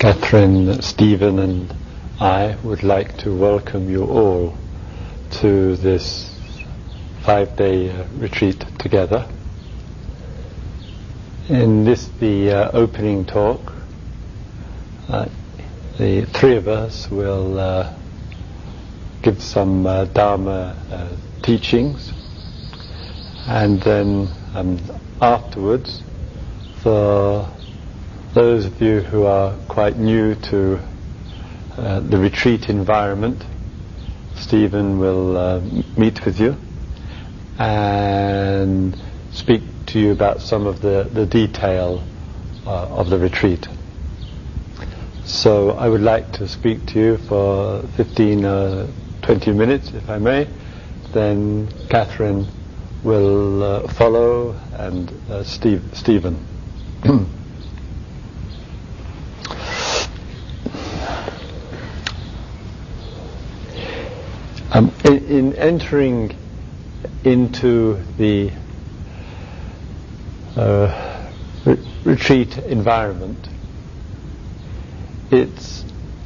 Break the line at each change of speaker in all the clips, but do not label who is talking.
Catherine, Stephen and I would like to welcome you all to this 5-day retreat together. In this, the opening talk, the three of us will give some Dharma teachings, and then afterwards, for those of you who are quite new to the retreat environment, Stephen will meet with you and speak to you about some of the detail of the retreat. So I would like to speak to you for 15 or 20 minutes, if I may. Then Catherine will follow, and Stephen. In entering into the retreat environment, it's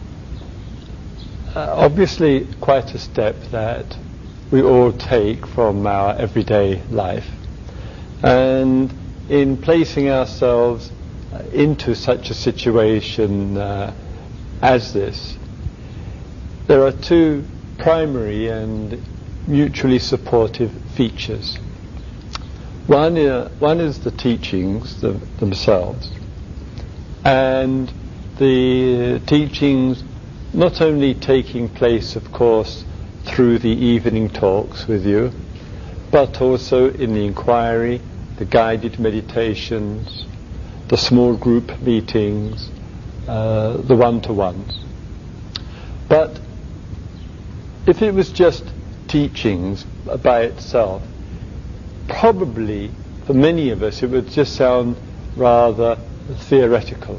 obviously quite a step that we all take from our everyday life, and in placing ourselves into such a situation as this, there are two primary and mutually supportive features. One is the teachings themselves, and the teachings not only taking place, of course, through the evening talks with you, but also in the inquiry, the guided meditations, the small group meetings, the one-to-ones. But if it was just teachings by itself, probably for many of us it would just sound rather theoretical.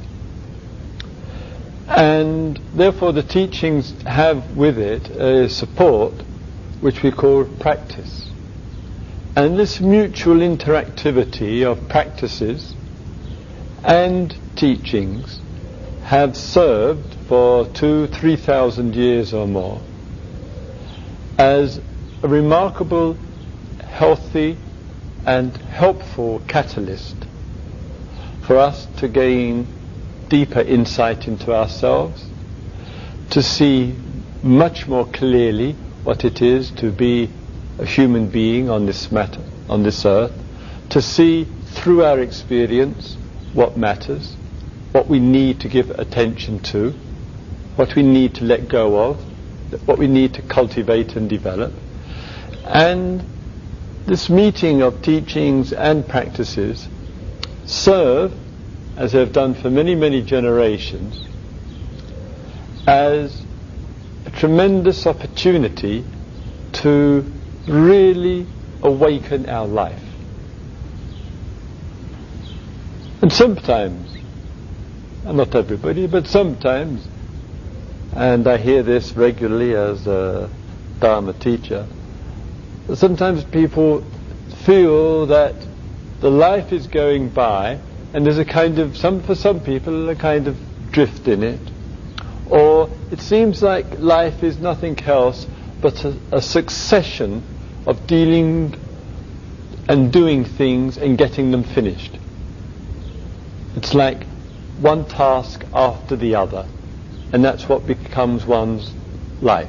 And therefore the teachings have with it a support which we call practice. And this mutual interactivity of practices and teachings have served for 2,000-3,000 years or more as a remarkable, healthy and helpful catalyst for us to gain deeper insight into ourselves, to see much more clearly what it is to be a human being on this matter, on this earth, to see through our experience what matters, what we need to give attention to, what we need to let go of, what we need to cultivate and develop. And this meeting of teachings and practices serve, as they have done for many, many generations, as a tremendous opportunity to really awaken our life. And sometimes, and not everybody, but sometimes, and I hear this regularly as a Dharma teacher, sometimes people feel that the life is going by and there's a kind of, for some people, a kind of drift in it. Or it seems like life is nothing else but a succession of dealing and doing things and getting them finished. It's like one task after the other, and that's what becomes one's life.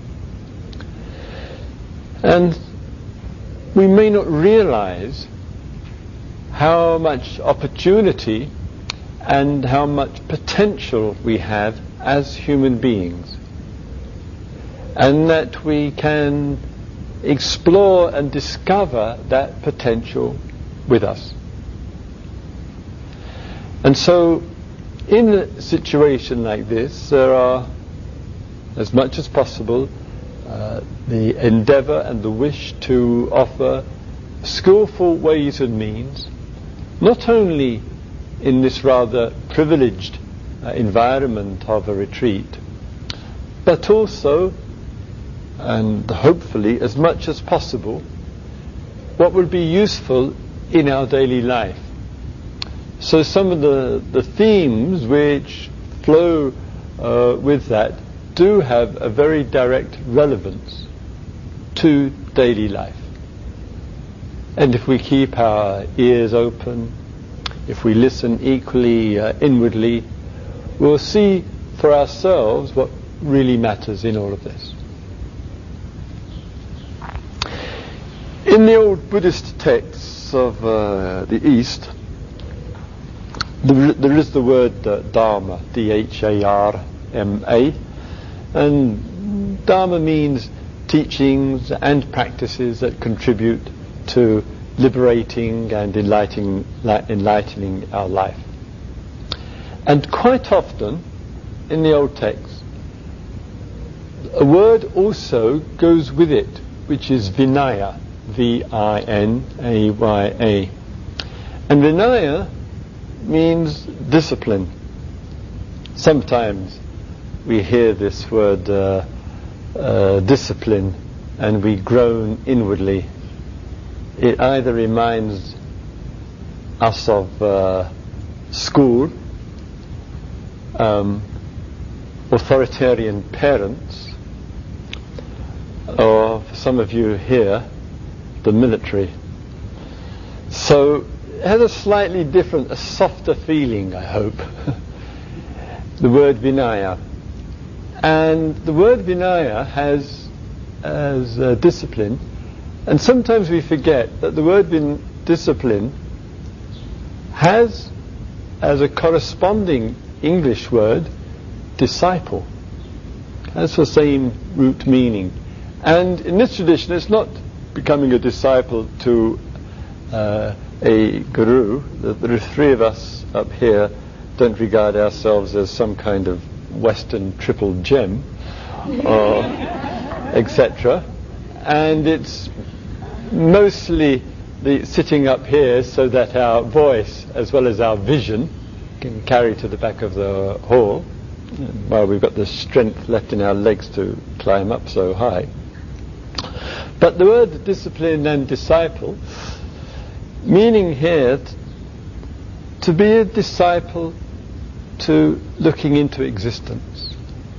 And we may not realize how much opportunity and how much potential we have as human beings, and that we can explore and discover that potential with us. And so in a situation like this, there are, as much as possible, the endeavour and the wish to offer skillful ways and means, not only in this rather privileged environment of a retreat, but also, and hopefully as much as possible, what will be useful in our daily life. So some of the themes which flow with that do have a very direct relevance to daily life. And if we keep our ears open, if we listen equally inwardly, we'll see for ourselves what really matters in all of this. In the old Buddhist texts of the East, there is the word Dharma, D-H-A-R-M-A, and Dharma means teachings and practices that contribute to liberating and enlightening our life. And quite often, in the old text, a word also goes with it, which is Vinaya, V-I-N-A-Y-A. And Vinaya means discipline. Sometimes we hear this word discipline and we groan inwardly. It either reminds us of school, authoritarian parents, or for some of you here, the military. So it has a slightly different, a softer feeling, I hope. The word Vinaya. And the word Vinaya has as discipline, and sometimes we forget that the word discipline has as a corresponding English word disciple. That's the same root meaning. And in this tradition, it's not becoming a disciple to a guru. There are three of us up here don't regard ourselves as some kind of Western triple gem, or etc. And it's mostly the sitting up here so that our voice as well as our vision can carry to the back of the hall while we've got the strength left in our legs to climb up so high. But the word discipline and disciple, meaning here to be a disciple to looking into existence,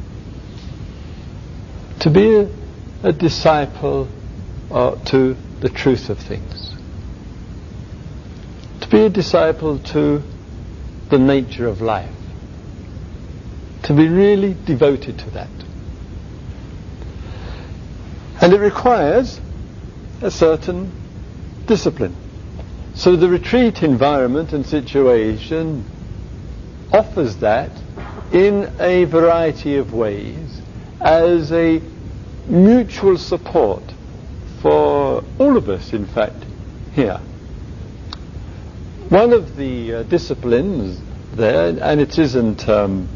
to be a disciple to the truth of things, to be a disciple to the nature of life, to be really devoted to that. And it requires a certain discipline. So the retreat environment and situation offers that in a variety of ways as a mutual support for all of us, in fact, here. One of the disciplines there, and it isn't an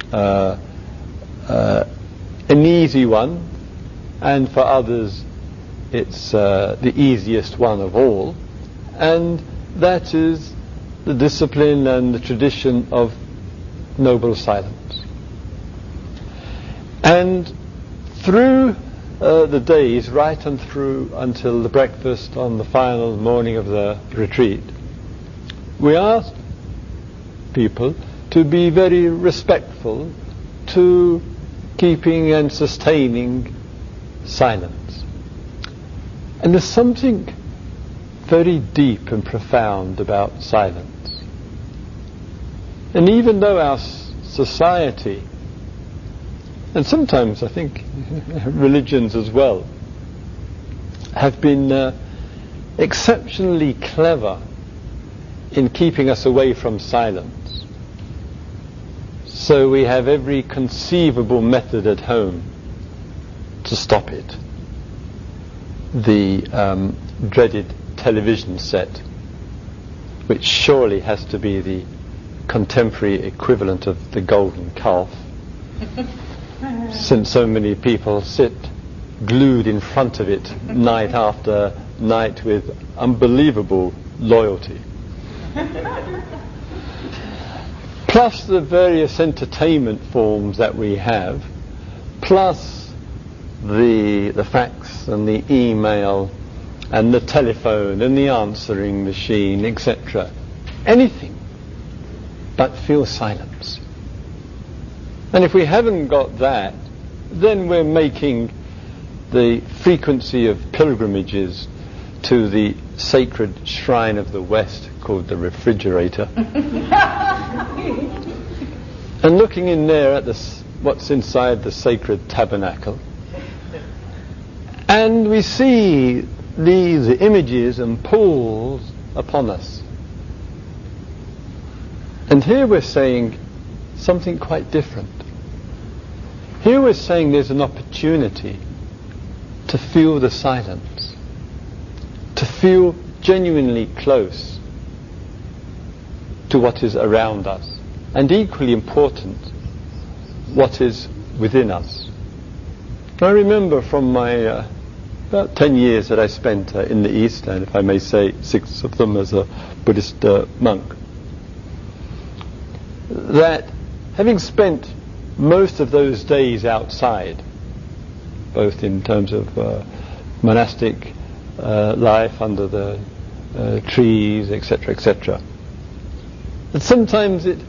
easy one, and for others it's the easiest one of all, and that is the discipline and the tradition of noble silence. And through the days, right and through until the breakfast on the final morning of the retreat, we ask people to be very respectful to keeping and sustaining silence. And there's something very deep and profound about silence. And even though our society, and sometimes I think religions as well, have been exceptionally clever in keeping us away from silence, so we have every conceivable method at home to stop it. The dreaded television set, which surely has to be the contemporary equivalent of the golden calf, since so many people sit glued in front of it night after night with unbelievable loyalty. Plus the various entertainment forms that we have, plus the fax and the email and the telephone and the answering machine, etc. Anything but feel silence. And if we haven't got that, then we're making the frequency of pilgrimages to the sacred shrine of the West called the refrigerator and looking in there at what's inside the sacred tabernacle, and we see these images and pulls upon us. And here we're saying something quite different. Here we're saying there's an opportunity to feel the silence, to feel genuinely close to what is around us, and equally important, what is within us. I remember from my about 10 years that I spent in the East, and if I may say 6 of them as a Buddhist monk, that having spent most of those days outside, both in terms of monastic life under the trees, etc., etc., and sometimes it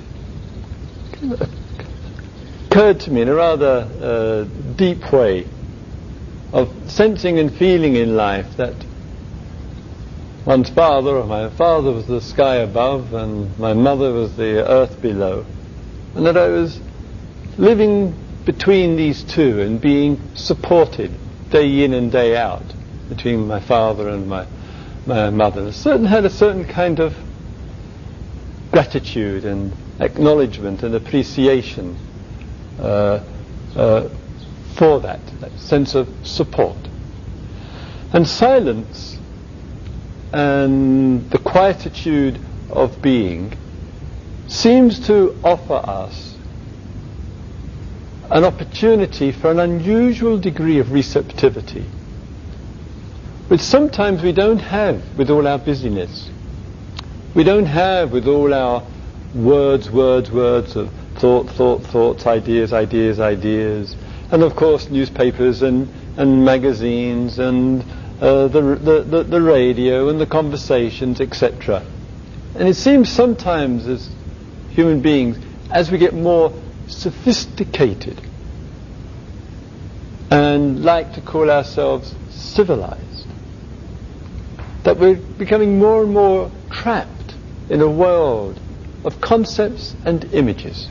occurred to me in a rather deep way of sensing and feeling in life that one's father, or my father, was the sky above and my mother was the earth below, and that I was living between these two and being supported day in and day out between my father and my mother. Had a certain kind of gratitude and acknowledgement and appreciation for that sense of support. And silence and the quietude of being seems to offer us an opportunity for an unusual degree of receptivity, which sometimes we don't have with all our busyness. We don't have with all our words of thoughts, ideas, and of course newspapers and magazines and the radio and the conversations, etc. And it seems sometimes as human beings, as we get more sophisticated and like to call ourselves civilized, that we're becoming more and more trapped in a world of concepts and images.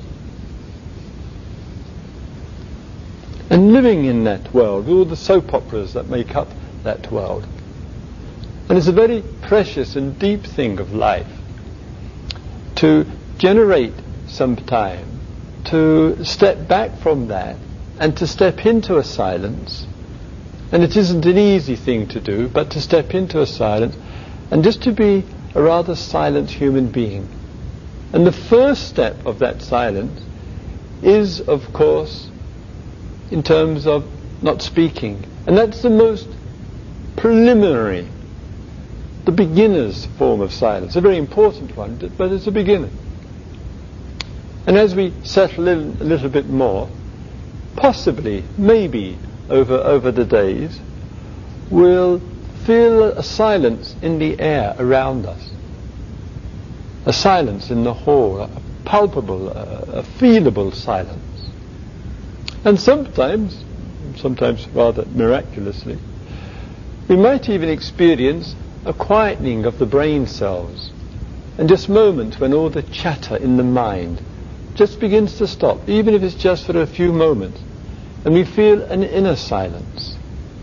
And living in that world, with all the soap operas that make up that world. And it's a very precious and deep thing of life to generate some time to step back from that and to step into a silence. And it isn't an easy thing to do, but to step into a silence and just to be a rather silent human being. And the first step of that silence is, of course, in terms of not speaking. And that's the most preliminary, the beginner's form of silence, a very important one, but it's a beginner. And as we settle in a little bit more, possibly, maybe, over the days, we'll feel a silence in the air around us. A silence in the hall, a palpable, a feelable silence. And sometimes rather miraculously, we might even experience a quietening of the brain cells, and just moments when all the chatter in the mind just begins to stop, even if it's just for a few moments, and we feel an inner silence.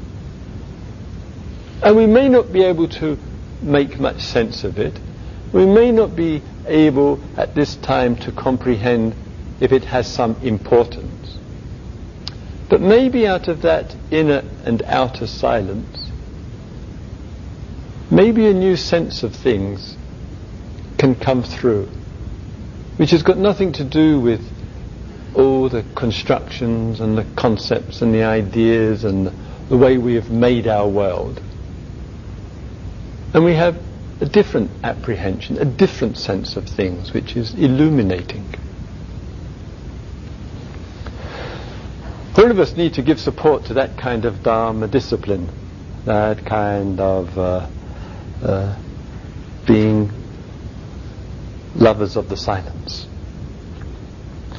And we may not be able to make much sense of it. We may not be able at this time to comprehend if it has some importance. But maybe out of that inner and outer silence, maybe a new sense of things can come through, which has got nothing to do with all the constructions and the concepts and the ideas and the way we have made our world. And we have a different apprehension, a different sense of things, which is illuminating. All of us need to give support to that kind of Dharma discipline, that kind of being lovers of the silence.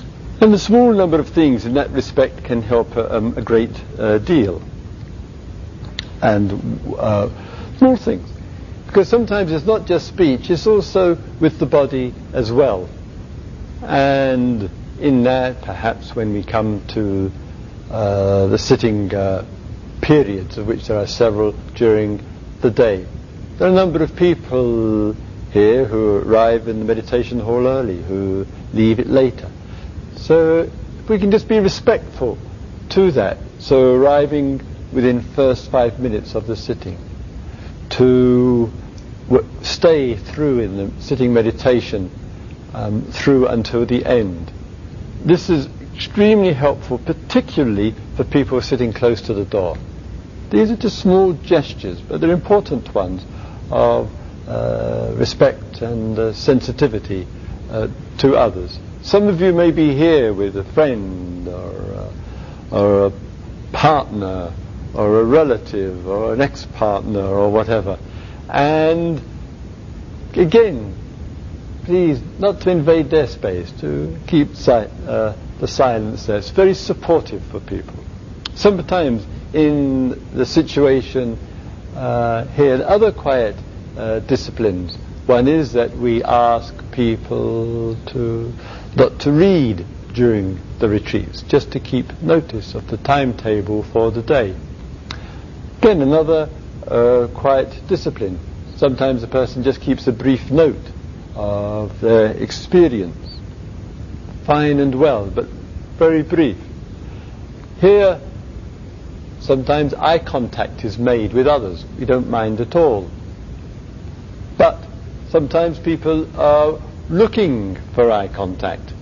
And a small number of things in that respect can help a great deal. And small things. Because sometimes it's not just speech, it's also with the body as well. And in that, perhaps when we come to the sitting periods, of which there are several during the day, there are a number of people here who arrive in the meditation hall early, who leave it later. So if we can just be respectful to that, so arriving within first 5 minutes of the sitting, to stay through in the sitting meditation through until the end. This is extremely helpful, particularly for people sitting close to the door. These are just small gestures, but they're important ones of respect and sensitivity to others. Some of you may be here with a friend or a partner or a relative or an ex-partner or whatever. And again, please not to invade their space, to keep the silence there. It's very supportive for people. Sometimes in the situation here, and other quiet disciplines, one is that we ask people not to read during the retreats, just to keep notice of the timetable for the day. Again, another quiet discipline. Sometimes a person just keeps a brief note of their experience. Fine and well, but very brief. Here, sometimes eye contact is made with others. We don't mind at all. But sometimes people are looking for eye contact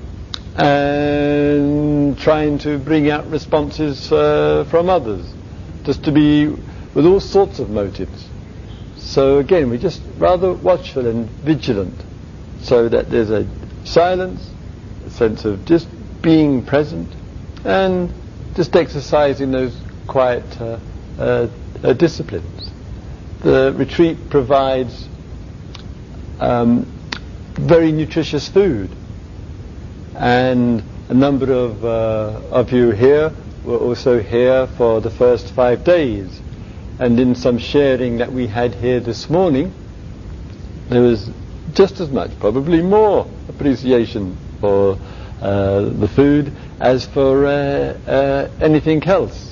and trying to bring out responses from others, just to be with all sorts of motives. So again, we're just rather watchful and vigilant, so that there's a silence, a sense of just being present, and just exercising those quiet disciplines. The retreat provides very nutritious food, and a number of you here were also here for the first 5 days, and in some sharing that we had here this morning, there was just as much, probably more, appreciation for the food as for anything else.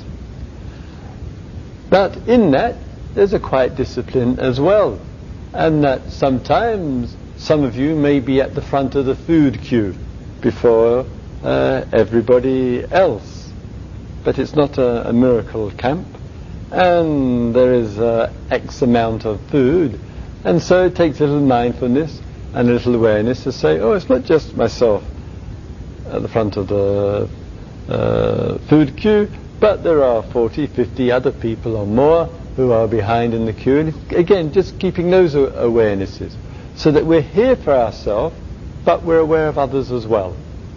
But in that, there's a quiet discipline as well, and that sometimes some of you may be at the front of the food queue before everybody else. But it's not a miracle camp, and there is X amount of food, and so it takes a little mindfulness and a little awareness to say, oh, it's not just myself at the front of the food queue, but there are 40, 50 other people or more who are behind in the queue. And again, just keeping those awarenesses, so that we're here for ourselves, but we're aware of others as well.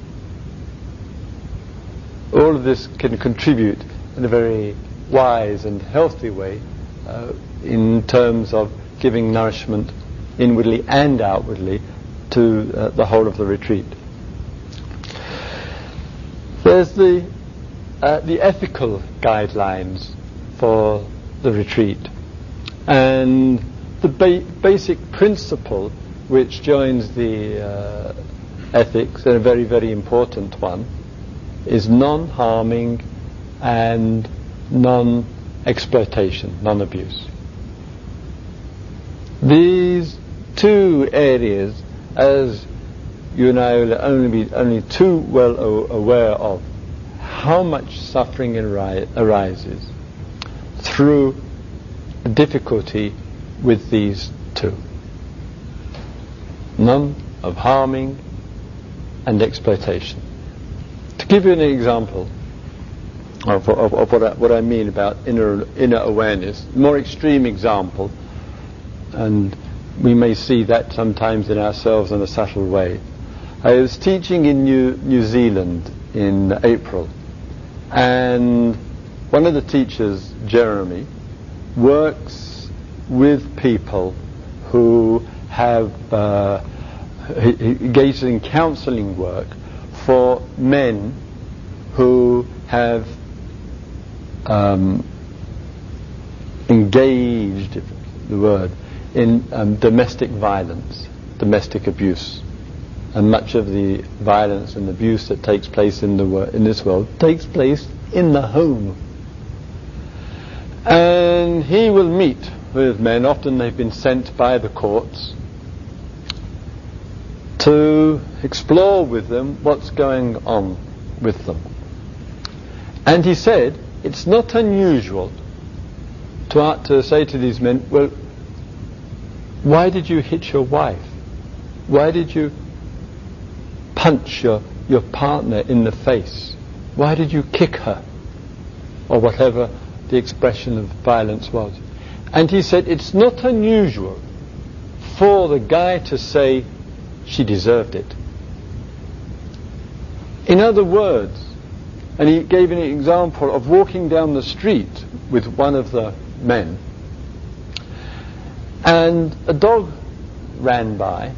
All of this can contribute in a very wise and healthy way in terms of giving nourishment inwardly and outwardly to the whole of the retreat. There's the ethical guidelines for the retreat, and the basic principle which joins the ethics, and a very, very important one, is non-harming and non-exploitation, non-abuse. These two areas, as you and I will only be only too well aware of, how much suffering arises through difficulty with these two. None of harming and exploitation. To give you an example of what I mean about inner awareness, more extreme example, and we may see that sometimes in ourselves in a subtle way. I was teaching in New Zealand in April, and one of the teachers, Jeremy, works with people who have engaged in counselling work for men who have engaged, the word, in domestic violence, domestic abuse. And much of the violence and abuse that takes place in this world takes place in the home. And he will meet with men, often they've been sent by the courts, to explore with them what's going on with them. And he said, it's not unusual to say to these men, well, why did you hit your wife? Why did you punch your partner in the face? Why did you kick her? Or whatever the expression of violence was. And he said, it's not unusual for the guy to say, she deserved it. In other words, and he gave an example of walking down the street with one of the men, and a dog ran by,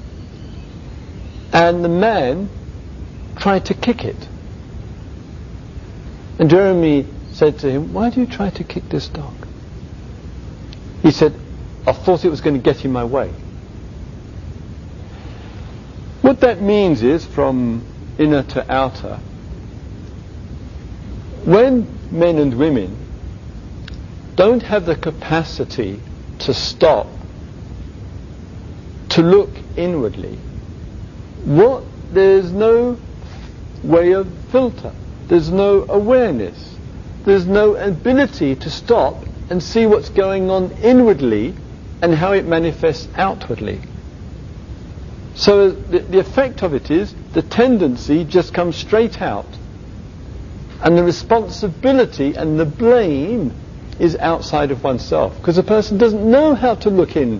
and the man tried to kick it. And Jeremy said to him, why do you try to kick this dog? He said, I thought it was going to get in my way. What that means is, from inner to outer, when men and women don't have the capacity to stop, to look inwardly, there's no way of filter, there's no awareness, there's no ability to stop and see what's going on inwardly and how it manifests outwardly. So the effect of it is the tendency just comes straight out, and the responsibility and the blame is outside of oneself, because the person doesn't know how to look in.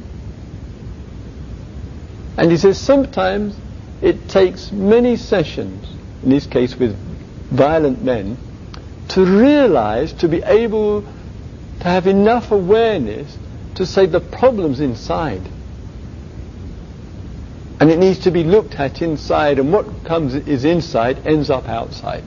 And he says sometimes it takes many sessions, in this case with violent men, to realize, to be able to have enough awareness to say the problem's inside. And it needs to be looked at inside, and what is inside ends up outside.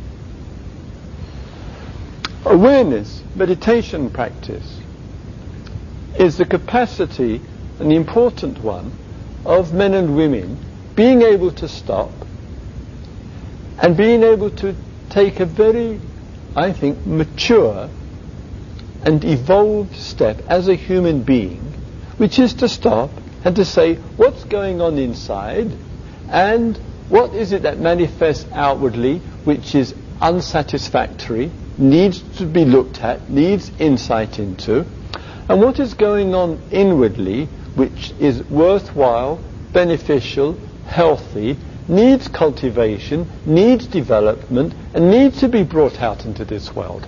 Awareness, meditation practice, is the capacity, and the important one, of men and women being able to stop and being able to take a very, I think, mature and evolved step as a human being, which is to stop and to say what's going on inside and what is it that manifests outwardly which is unsatisfactory, needs to be looked at, needs insight into, and what is going on inwardly which is worthwhile, beneficial, healthy, needs cultivation, needs development, and needs to be brought out into this world.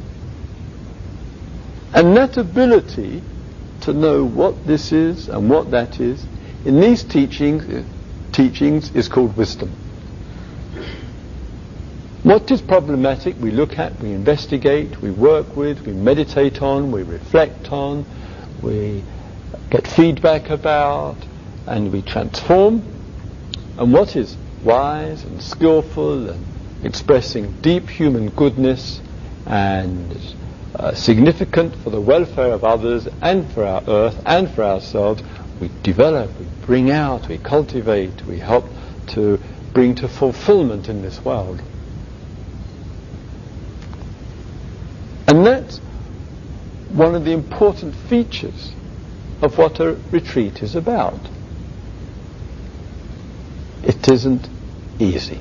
And that ability to know what this is and what that is, in these teachings is called wisdom. What is problematic, we look at, we investigate, we work with, we meditate on, we reflect on, we get feedback about, and we transform. And what is wise and skillful and expressing deep human goodness and significant for the welfare of others and for our earth and for ourselves, we develop, we bring out, we cultivate, we help to bring to fulfillment in this world. And that's one of the important features of what a retreat is about. It isn't easy.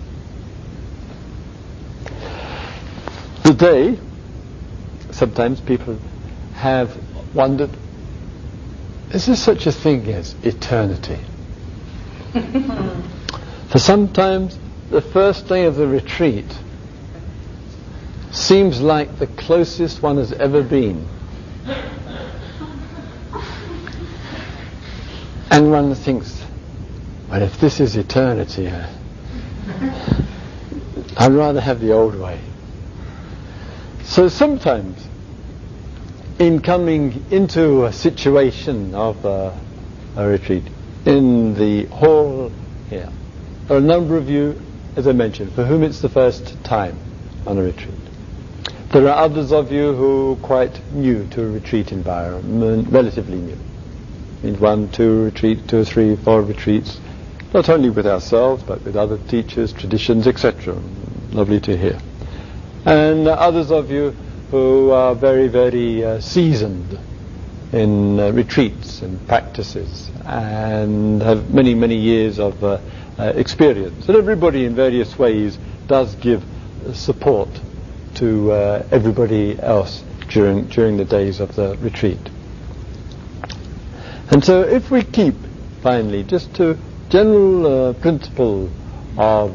Today, sometimes people have wondered, is there such a thing as eternity? For sometimes the first day of the retreat seems like the closest one has ever been. And one thinks, well, if this is eternity, I'd rather have the old way. So sometimes, in coming into a situation of a retreat, in the hall here, there are a number of you as I mentioned, for whom it's the first time on a retreat. There are others of you who are quite new to a retreat environment, relatively new. In 1, 2 retreats, 2 or 3, 4 retreats, not only with ourselves, but with other teachers, traditions, etc. Lovely to hear. And others of you who are very, very seasoned in retreats and practices and have many, many years of experience. And everybody in various ways does give support to everybody else during the days of the retreat. And so if we keep, finally, just to general principle of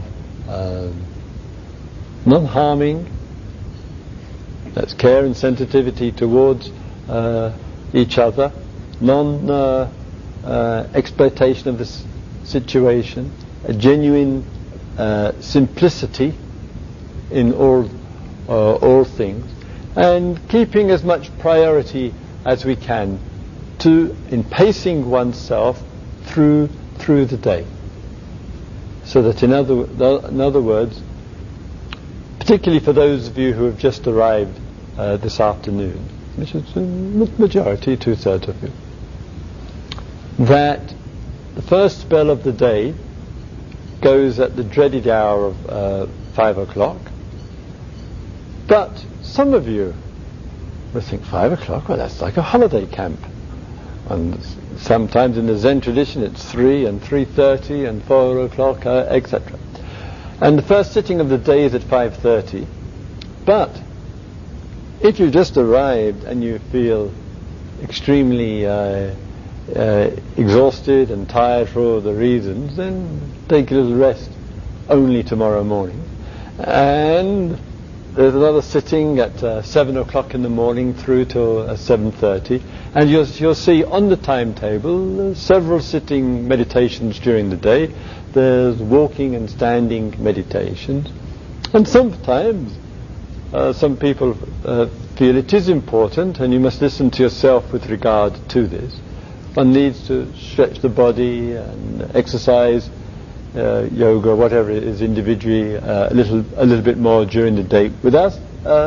non-harming, that's care and sensitivity towards each other, non-exploitation of the situation, a genuine simplicity in all things, and keeping as much priority as we can in pacing oneself through the day. So that in other words, particularly for those of you who have just arrived this afternoon, which is the majority, 2/3 of you, that the first spell of the day goes at the dreaded hour of 5 o'clock. But some of you will think 5 o'clock, well, that's like a holiday camp. And sometimes in the Zen tradition it's 3 and 3:30 and 4 o'clock, etc. And the first sitting of the day is at 5:30. But if you just arrived and you feel extremely exhausted and tired for all the reasons, then take a little rest only tomorrow morning. And there's another sitting at 7 o'clock in the morning through till 7:30, and you'll see on the timetable several sitting meditations during the day. There's walking and standing meditations, and sometimes some people feel it is important, and you must listen to yourself with regard to this. One needs to stretch the body and exercise, yoga, whatever it is, individually, a little bit more during the day. With us,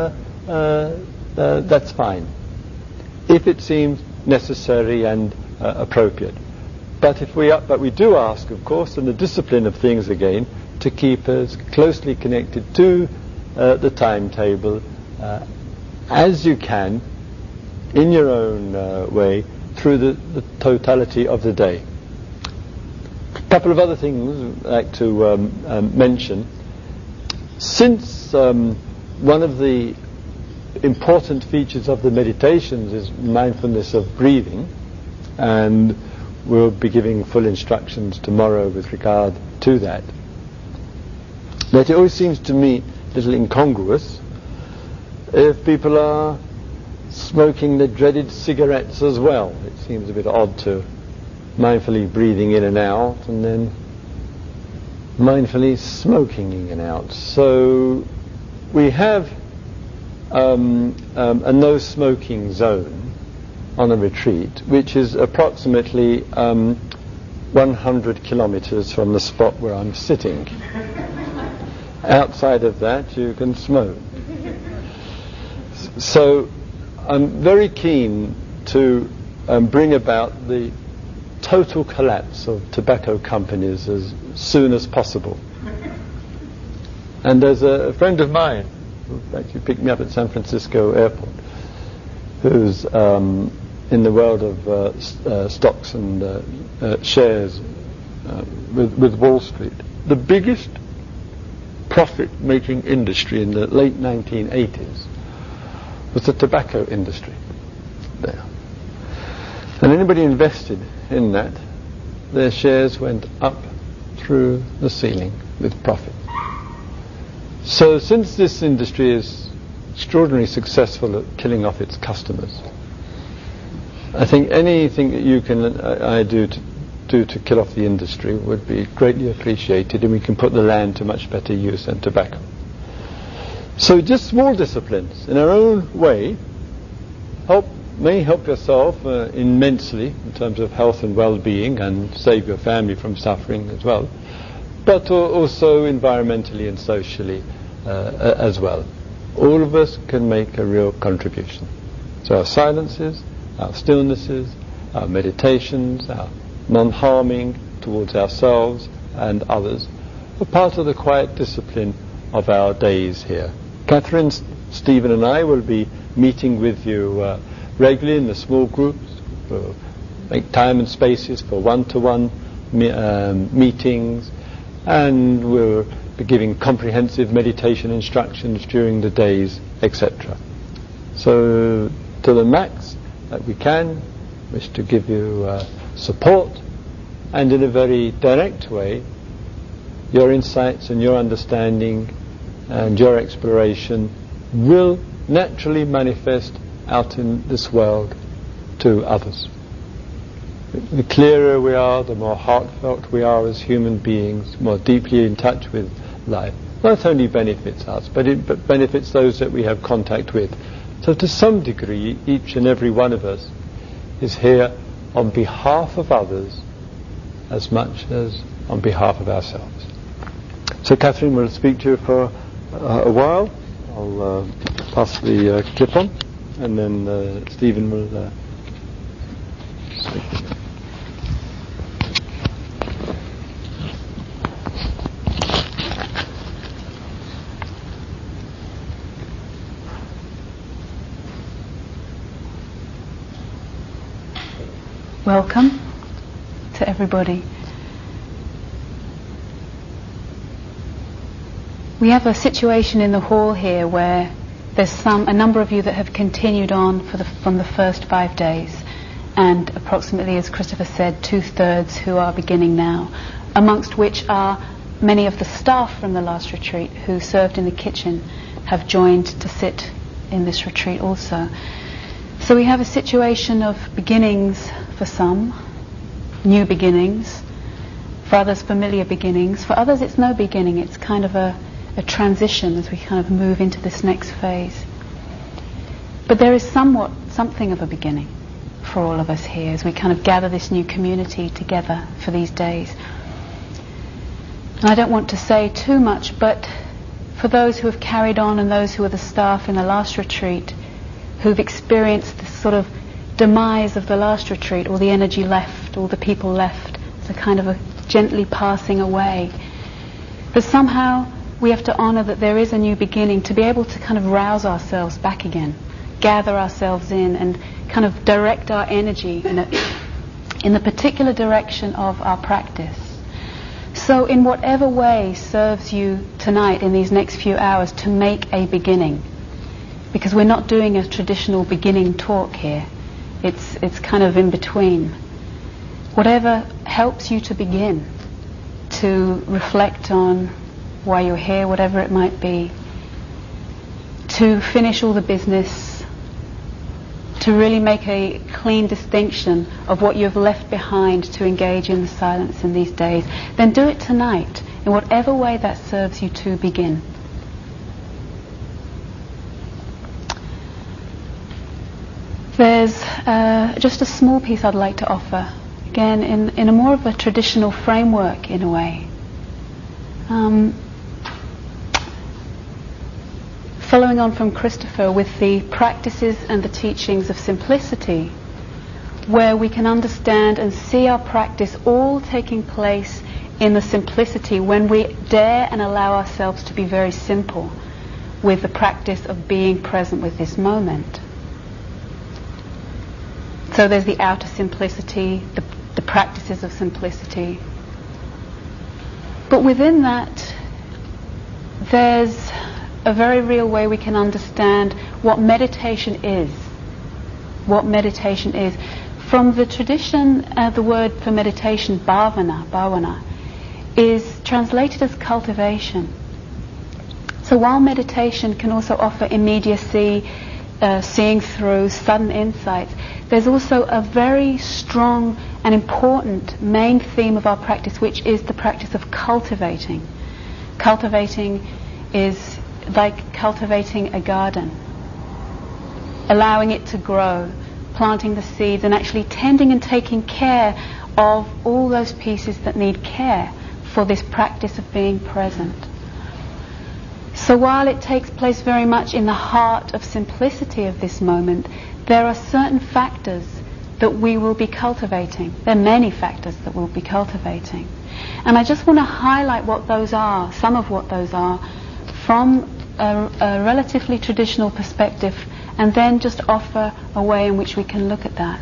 that's fine, if it seems necessary and appropriate. But we do ask, of course, in the discipline of things again, to keep us closely connected to the timetable as you can, in your own way, through the totality of the day. A couple of other things I'd like to mention. Since one of the important features of the meditations is mindfulness of breathing, and we'll be giving full instructions tomorrow with regard to that, it always seems to me a little incongruous if people are smoking the dreaded cigarettes as well. It seems a bit odd to mindfully breathing in and out and then mindfully smoking in and out. So we have a no smoking zone on a retreat, which is approximately 100 kilometers from the spot where I'm sitting. Outside of that you can smoke. So I'm very keen to bring about the total collapse of tobacco companies as soon as possible. And there's a friend of mine who actually picked me up at San Francisco airport, who's in the world of stocks and shares with Wall Street. The biggest profit-making industry in the late 1980s was the tobacco industry there. And anybody invested in that, their shares went up through the ceiling with profit. So since this industry is extraordinarily successful at killing off its customers, I think anything that you can do to kill off the industry would be greatly appreciated, and we can put the land to much better use than tobacco. So just small disciplines in our own way may help yourself immensely in terms of health and well-being, and save your family from suffering as well. but also environmentally and socially as well. All of us can make a real contribution. So our silences, our stillnesses, our meditations, our non-harming towards ourselves and others are part of the quiet discipline of our days here. Catherine, Stephen and I will be meeting with you regularly in the small groups. We'll make time and spaces for one-to-one meetings, and we'll be giving comprehensive meditation instructions during the days, etc. So to the max that we can, wish to give you support, and in a very direct way, your insights and your understanding and your exploration will naturally manifest out in this world to others. The clearer we are, the more heartfelt we are as human beings, more deeply in touch with life, not only benefits us, but it benefits those that we have contact with. So to some degree, each and every one of us is here on behalf of others as much as on behalf of ourselves. So Catherine will speak to you for a while. I'll pass the clip on, and then Stephen will speak.
Welcome to everybody. We have a situation in the hall here where there's a number of you that have continued on from the first 5 days, and approximately, as Christopher said, 2/3 who are beginning now, amongst which are many of the staff from the last retreat who served in the kitchen have joined to sit in this retreat also. So we have a situation of beginnings for some, new beginnings, for others familiar beginnings, for others it's no beginning, it's kind of a transition as we kind of move into this next phase. But there is something of a beginning for all of us here as we kind of gather this new community together for these days. And I don't want to say too much, but for those who have carried on and those who are the staff in the last retreat, who've experienced this sort of demise of the last retreat, all the energy left, all the people left, it's a kind of a gently passing away. But somehow we have to honor that there is a new beginning, to be able to kind of rouse ourselves back again, gather ourselves in and kind of direct our energy in the particular direction of our practice. So in whatever way serves you tonight in these next few hours to make a beginning, because we're not doing a traditional beginning talk here, it's kind of in between. Whatever helps you to begin, to reflect on why you're here, whatever it might be, to finish all the business, to really make a clean distinction of what you've left behind to engage in the silence in these days, then do it tonight in whatever way that serves you to begin. There's just a small piece I'd like to offer, again in a more of a traditional framework in a way. Following on from Christopher with the practices and the teachings of simplicity, where we can understand and see our practice all taking place in the simplicity when we dare and allow ourselves to be very simple with the practice of being present with this moment. So there's the outer simplicity, the practices of simplicity. But within that, there's a very real way we can understand what meditation is. What meditation is. From the tradition, the word for meditation, bhavana, is translated as cultivation. So while meditation can also offer immediacy, seeing through, sudden insights, there's also a very strong and important main theme of our practice, which is the practice of cultivating. Cultivating is like cultivating a garden, allowing it to grow, planting the seeds, and actually tending and taking care of all those pieces that need care for this practice of being present. So while it takes place very much in the heart of simplicity of this moment, there are certain factors that we will be cultivating. There are many factors that we'll be cultivating. And I just want to highlight what those are, some of what those are, from a relatively traditional perspective, and then just offer a way in which we can look at that.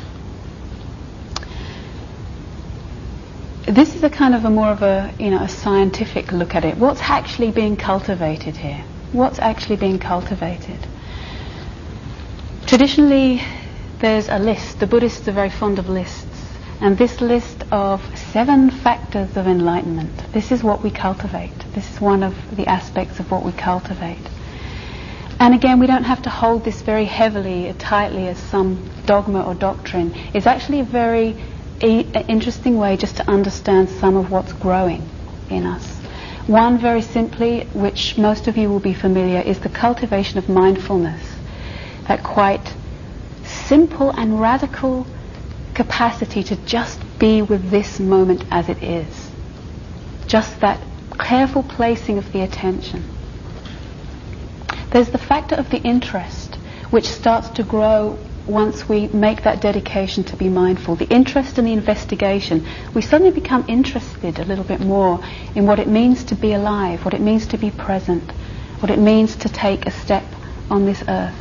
This is a kind of a more of a, a scientific look at it. What's actually being cultivated here? What's actually being cultivated? Traditionally, there's a list. The Buddhists are very fond of lists. And this list of 7 factors of enlightenment, this is what we cultivate. This is one of the aspects of what we cultivate. And again, we don't have to hold this very heavily, tightly as some dogma or doctrine. It's actually a very interesting way just to understand some of what's growing in us. One, very simply, which most of you will be familiar, is the cultivation of mindfulness. That quite simple and radical capacity to just be with this moment as it is. Just that careful placing of the attention. There's the factor of the interest, which starts to grow once we make that dedication to be mindful. The interest and the investigation. We suddenly become interested a little bit more in what it means to be alive, what it means to be present, what it means to take a step on this earth.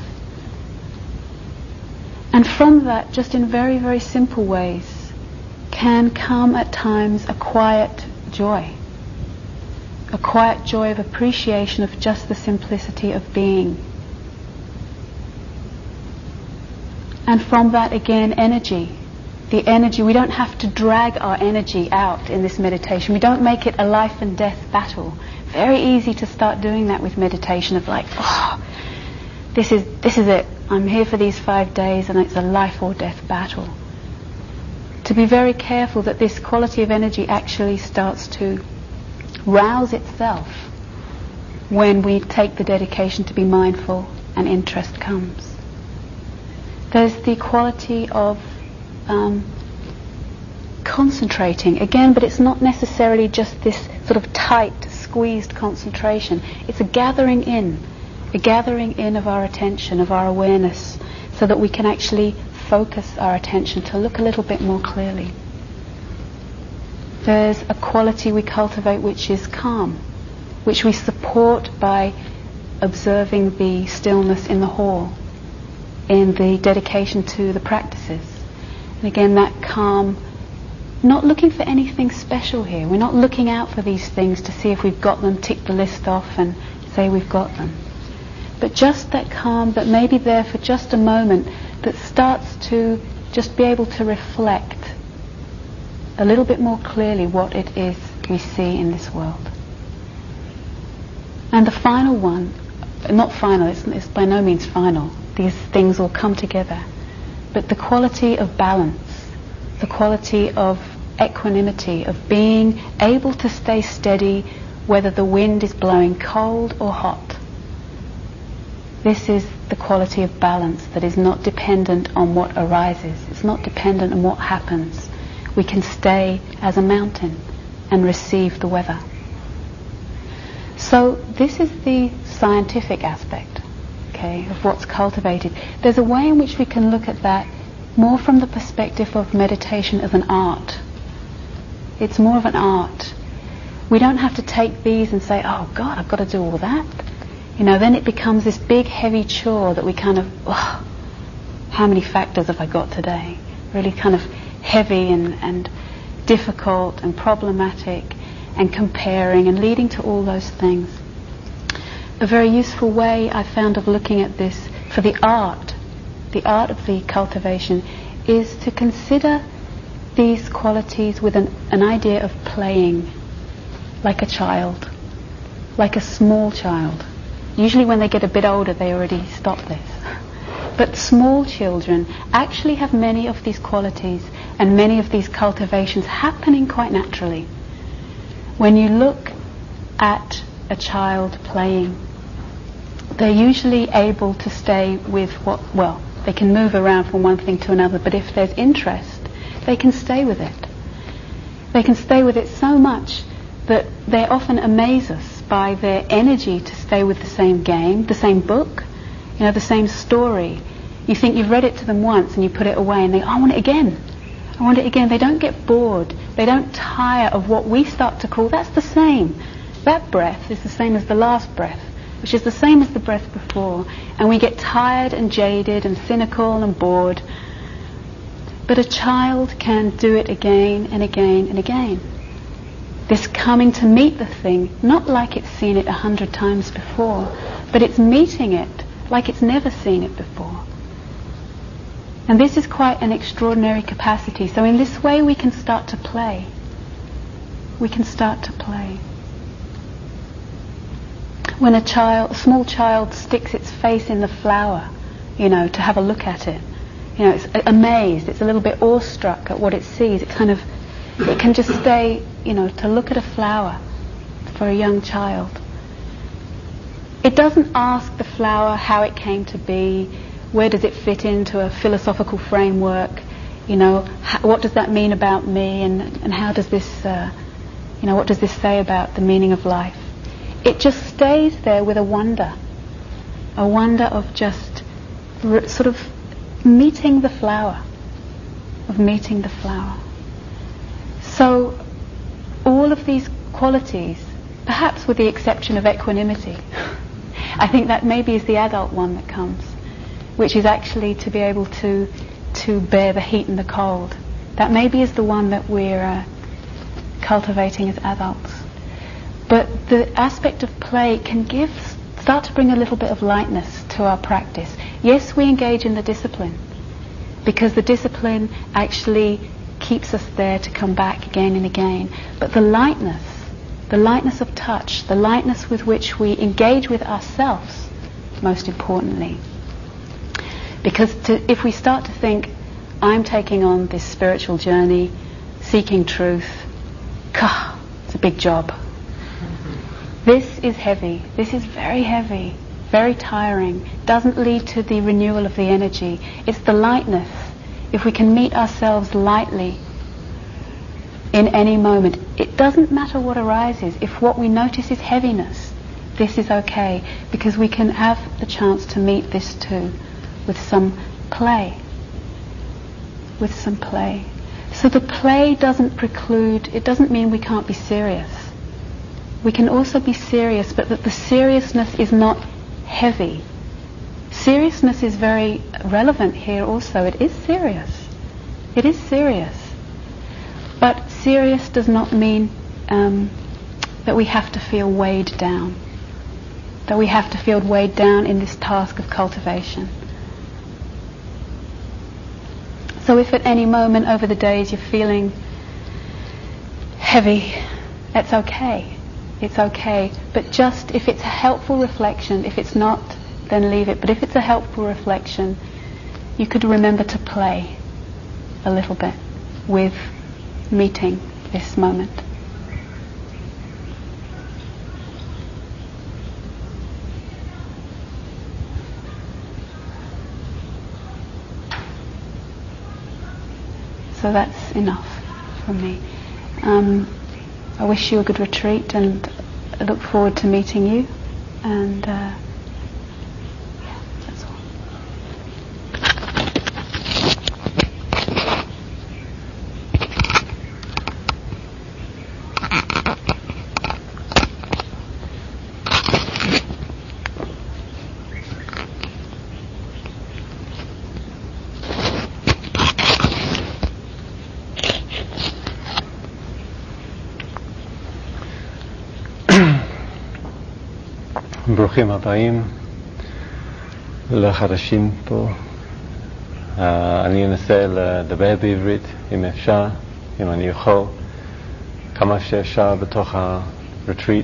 And from that, just in very, very simple ways, can come at times a quiet joy. A quiet joy of appreciation of just the simplicity of being. And from that again, energy. The energy, we don't have to drag our energy out in this meditation. We don't make it a life and death battle. Very easy to start doing that with meditation of like, this is it. I'm here for these 5 days and it's a life or death battle. To be very careful that this quality of energy actually starts to rouse itself when we take the dedication to be mindful and interest comes. There's the quality of concentrating, again, but it's not necessarily just this sort of tight, squeezed concentration. It's a gathering in of our attention, of our awareness, so that we can actually focus our attention to look a little bit more clearly. There's a quality we cultivate which is calm, which we support by observing the stillness in the hall, in the dedication to the practices. And again, that calm, not looking for anything special here. We're not looking out for these things to see if we've got them, tick the list off and say we've got them. But just that calm that may be there for just a moment, that starts to just be able to reflect a little bit more clearly what it is we see in this world. And the final one, not final, it's by no means final. These things all come together. But the quality of balance, the quality of equanimity, of being able to stay steady whether the wind is blowing cold or hot. This is the quality of balance that is not dependent on what arises. It's not dependent on what happens. We can stay as a mountain and receive the weather. So this is the scientific aspect, of what's cultivated. There's a way in which we can look at that more from the perspective of meditation as an art. It's more of an art. We don't have to take these and say, oh God, I've got to do all that. Then it becomes this big heavy chore that we kind of, how many factors have I got today? Really kind of heavy and difficult and problematic and comparing and leading to all those things. A very useful way I found of looking at this for the art of the cultivation, is to consider these qualities with an idea of playing like a child, like a small child. Usually when they get a bit older they already stop this. But small children actually have many of these qualities and many of these cultivations happening quite naturally. When you look at a child playing, they're usually able to stay with they can move around from one thing to another, but if there's interest, they can stay with it. They can stay with it so much that they often amaze us by their energy to stay with the same game, the same book, the same story. You think you've read it to them once and you put it away and they, I want it again. I want it again. They don't get bored. They don't tire of what we start to call, that's the same. That breath is the same as the last breath, which is the same as the breath before. And we get tired and jaded and cynical and bored. But a child can do it again and again and again. This coming to meet the thing, not like it's seen it 100 times before, but it's meeting it like it's never seen it before. And this is quite an extraordinary capacity. So in this way we can start to play. We can start to play. When a small child sticks its face in the flower, to have a look at it, it's amazed, it's a little bit awestruck at what it sees. It can just stay, to look at a flower for a young child. It doesn't ask the flower how it came to be, where does it fit into a philosophical framework, what does that mean about me, and how does this, what does this say about the meaning of life? It just stays there with a wonder of just sort of meeting the flower, So all of these qualities, perhaps with the exception of equanimity, I think that maybe is the adult one that comes, which is actually to be able to bear the heat and the cold. That maybe is the one that we're cultivating as adults. But the aspect of play can start to bring a little bit of lightness to our practice. Yes, we engage in the discipline, because the discipline actually keeps us there to come back again and again. But the lightness of touch, the lightness with which we engage with ourselves, most importantly. Because if we start to think, I'm taking on this spiritual journey, seeking truth, it's a big job. This is heavy. This is very heavy, very tiring. Doesn't lead to the renewal of the energy. It's the lightness. If we can meet ourselves lightly in any moment, it doesn't matter what arises. If what we notice is heaviness, this is okay, because we can have the chance to meet this too with some play. So the play doesn't preclude, it doesn't mean we can't be serious. We can also be serious, but that the seriousness is not heavy. Seriousness is very relevant here also. It is serious. But serious does not mean that we have to feel weighed down. That we have to feel weighed down in this task of cultivation. So if at any moment over the days you're feeling heavy, that's okay. It's okay. But just if it's a helpful reflection, if it's not, then leave it. But if it's a helpful reflection, you could remember to play a little bit with meeting this moment. So that's enough from me. I wish you a good retreat, and I look forward to meeting you. And that's all.
ברוכים הבאים לחדשים פה. אני אנסה לדבר בעברית אם אפשר, אם אני יכול, כמה שאפשר בתוך הריטריט.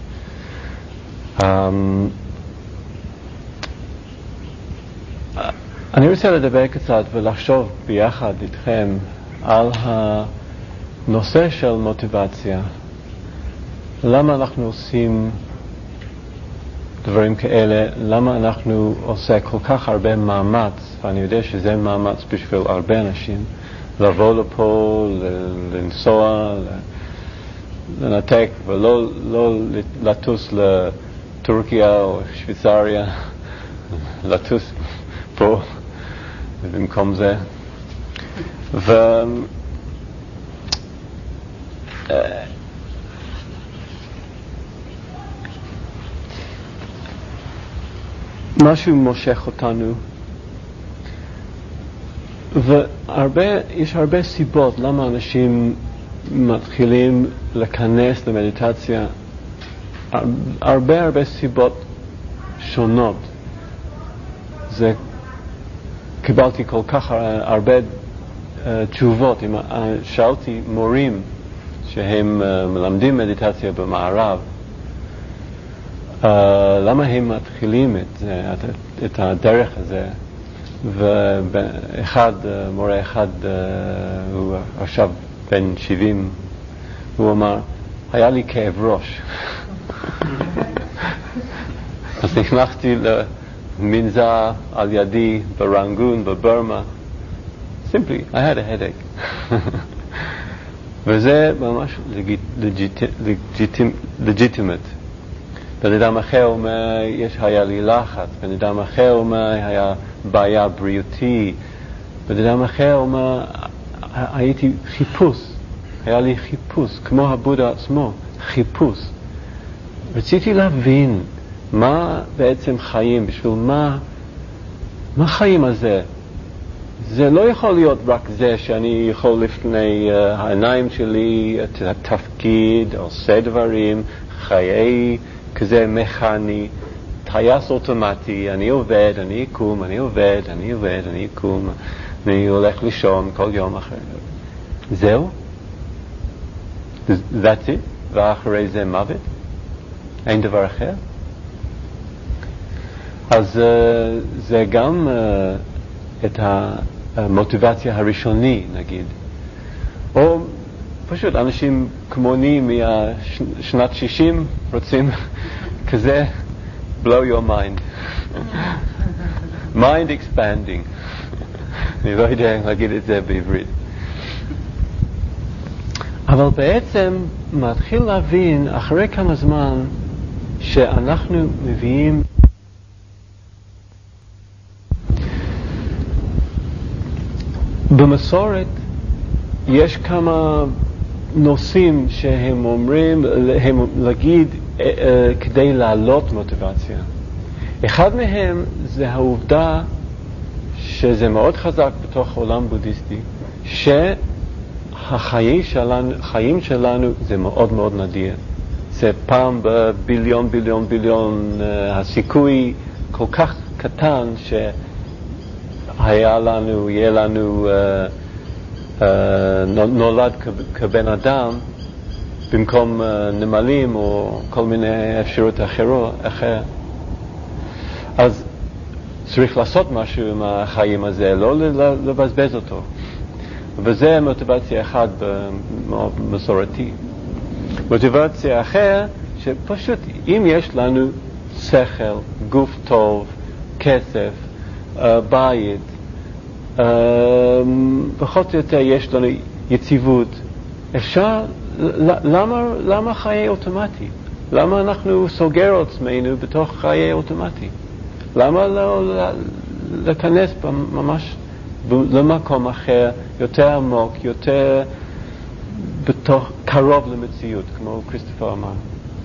אני רוצה לדבר קצת ולחשוב ביחד איתכם על הנושא של מוטיבציה. למה אנחנו עושים דברים כאלה, למה אנחנו עושה כל כך הרבה מאמץ, ואני יודע שזה מאמץ בשביל הרבה אנשים, לבוא לפה, לנסוע, לנתק ולא לטוס לטורקיה או שוויצריה, לטוס פה במקום זה. משהו מושך אותנו, ויש הרבה סיבות למה אנשים מתחילים להיכנס למדיטציה, הרבה סיבות שונות. קיבלתי כל כך הרבה תשובות. שאלתי מורים שהם מלמדים מדיטציה במערב, למה הם מתחילים את הדרך הזה. מורה אחד, הוא עכשיו בן 70, הוא אמר, היה לי כאב ראש. אז נכנסתי למנזר על ידי ברנגון, בברמה. Simply, I had a headache. וזה ממש legitimate. בן אדם אחר אומר, היה לי לחץ. בן אדם אחר אומר, היה בעיה בריאותי. בן אדם אחר אומר, הייתי חיפוש. היה לי חיפוש, כמו הבודה עצמו, חיפוש. רציתי להבין מה בעצם חיים, בשביל מה חיים הזה. זה לא יכול להיות רק זה שאני יכול לפני העיניים שלי את התפקיד, עושה דברים, חיי כזה מכני, טייס אוטומטי, אני עובד, אני אקום, אני עובד, אני אקום, אני הולך לישון כל יום אחר. זהו? That's it? ואחרי זה מוות? אין דבר אחר? אז זה גם את המוטיבציה הראשוני, נגיד. או פשוט אנשים כמוני משנת 60 רוצים כזה blow your mind. mind expanding. אני לא יודע להגיד את זה בעברית. אבל בעצם מתחיל להבין אחרי כמה זמן שאנחנו מביאים במסורת יש כמה נושאים שהם אומרים להגיד כדי להעלות מוטיבציה. אחד מהם זה העובדה שזה מאוד חזק בתוך עולם בודהיסטי, שהחיים שלנו זה מאוד מאוד נדיר. זה פעם בביליון הסיכוי כל כך קטן יהיה לנו נולד כבן אדם במקום נמלים או כל מיני אפשרות אחר. אז צריך לעשות משהו עם החיים הזה, לא לבזבז אותו. וזה מוטיבציה אחת מסורתי. מוטיבציה אחר, שפשוט אם יש לנו שכל, גוף טוב, כסף, בית, פחות או יותר יש לנו יציבות, אפשר, למה חיי אוטומטי? למה אנחנו סוגר עצמנו בתוך חיי אוטומטי? למה לא להיכנס ממש למקום אחר, יותר עמוק, יותר קרוב למציאות, כמו כריסטופר אמר.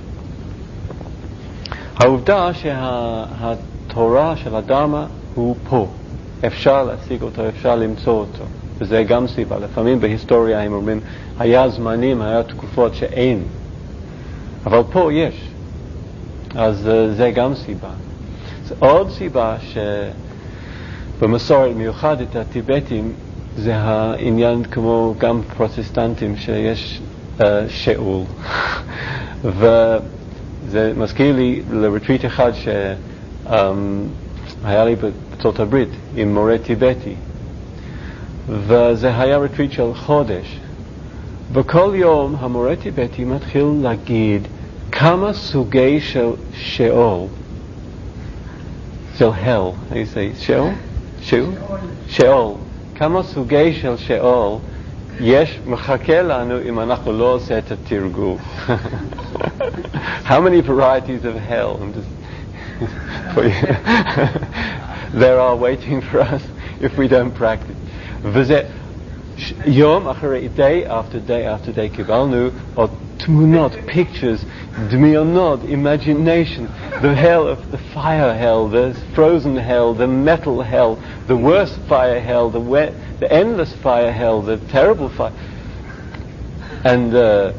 העובדה שהתורה של הדרמה הוא פה. אפשר להשיג אותו, אפשר למצוא אותו. וזה גם סיבה. לפעמים בהיסטוריה הם אומרים, היה זמנים, היה תקופות שאין. אבל פה יש. אז זה גם סיבה. זה עוד סיבה שבמסורת מיוחד את הטיבטים, זה העניין כמו גם פרוטסטנטים שיש שאול. וזה מזכיר לי לרטריט אחד שהיה לי בארצות הברית עם מורה טיבטי. וזה היה רטריט של חודש. וכל יום המורה טיבטי מתחיל להגיד כמה סוגי של שאול. של hell, how you say, שאול? שאול.
כמה סוגי של שאול יש מחכה לנו אם אנחנו לא עושה את התרגול. How many varieties of hell there are waiting for us if we don't practice. וזה יום אחרי day after day after day קיבלנו עוד תמונות, pictures, דמיונות, imagination, the hell of the fire hell, the frozen hell, the metal hell, the worst fire hell, the endless fire hell, the terrible fire. And